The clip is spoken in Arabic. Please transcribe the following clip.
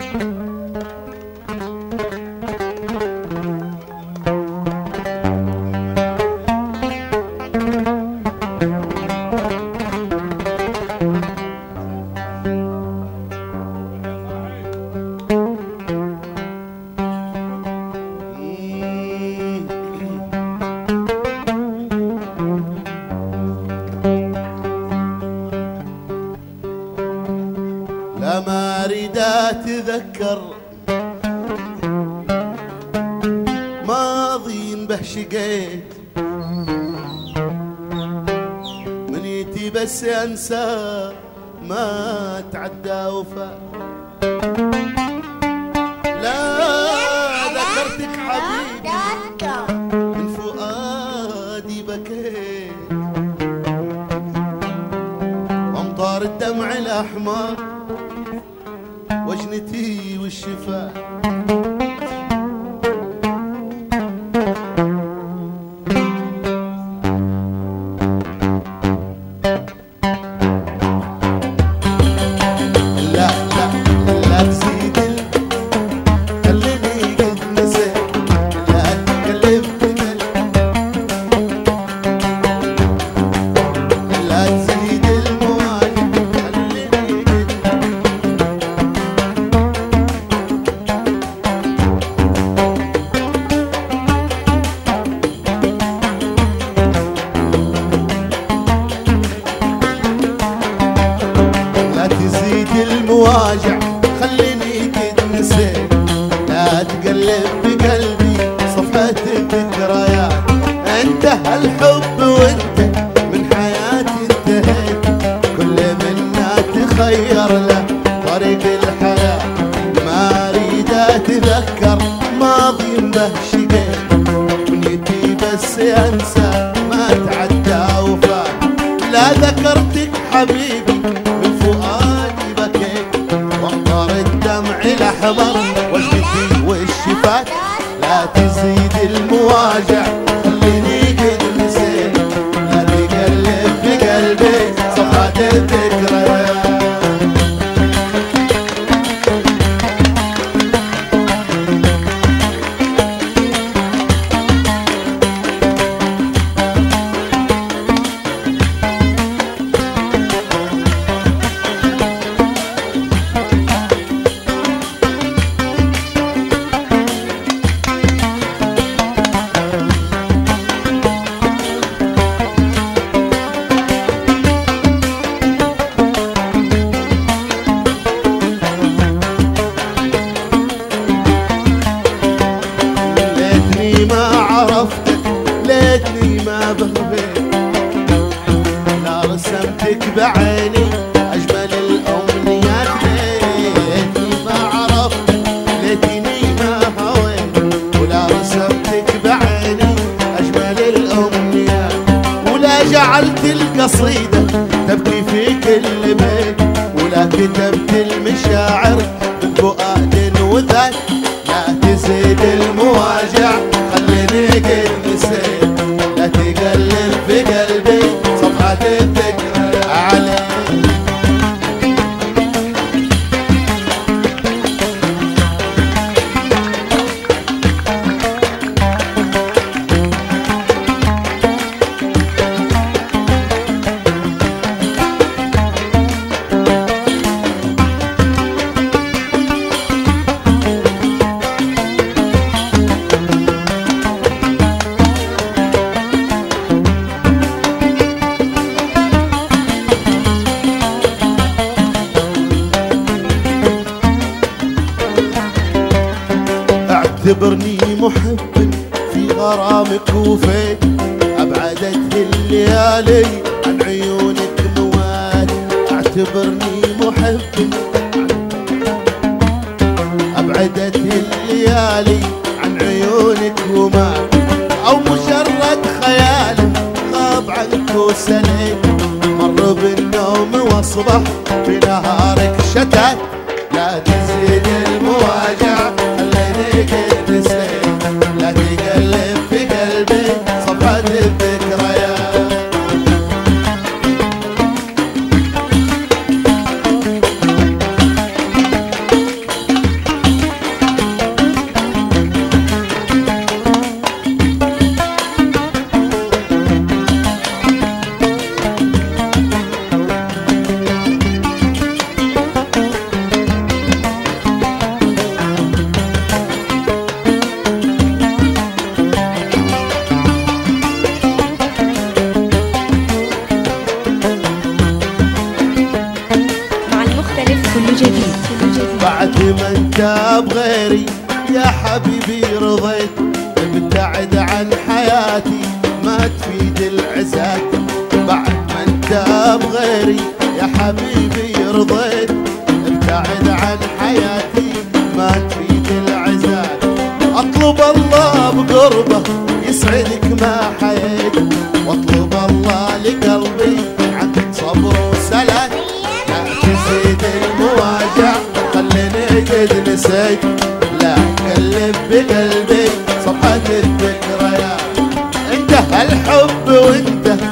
لا ما اريد اتذكر ماضي به شقيت منيتي بس انسى ما تعدى وفات. لا ذكرتك حبيبي من فؤادي بكيت وامطار الدمع الاحمر وجنتي والشفاه. المواجع خليني تتنسي، لا تقلب بقلبي صفحة الذكريات. انتهى الحب وانت من حياتي انتهيت، كل منا تخير له طريق الحياة. ما اريد اتذكر ماضي به شقيت، ونيتي بس انسى ما تعدى وفات. لا ذكرتك حبيبي من فؤادي بكيت وامطار الدمع الاحمر وجهتي والشفات. لا تزيد المواجع خليني قد نسيت، لا تقلب بقلبي صفحات الذكريات. ليتني ما بغبيت، لا رسمتك بعيني أجمل الأمنيات. ليتني ما عرفتك، ليتني ما هويت، ولا رسمتك بعيني أجمل الأمنيات. ولا جعلت القصيدة تبكي في كل بيت، ولا كتبت المشاعر بفؤاد وذات. لا تزيد المواجع خليني قد نسيت، لا تقلب في قلبي صفحة الذكرى عليك. اعتبرني محب في غرامك وفيت، ابعدت الليالي عن عيونك مواد. اعتبرني محب ابعدت الليالي عن عيونك ومات، او مجرد خيال غاب عنك وسنيت. مر بالنوم واصبح في نهارك شتات. لا تزيد المواجع خليني قد نسيت، لا تقلب في قلبي صفحة الذكريات. انت بغيري يا حبيبي رضيت، ابتعد عن حياتي ما تفيد العزات. بعد ما انت بغيري يا حبيبي رضيت، ابتعد عن حياتي ما تفيد العزات. اطلب الله بقربه يسعدك ما حييت، واطلب الله لقلبي عندك صبر وسلام. لا تزيد المواجع خليني قد نسيت، لا قلب بقلبي صفحة الذكريات. انتهى الحب وانتهى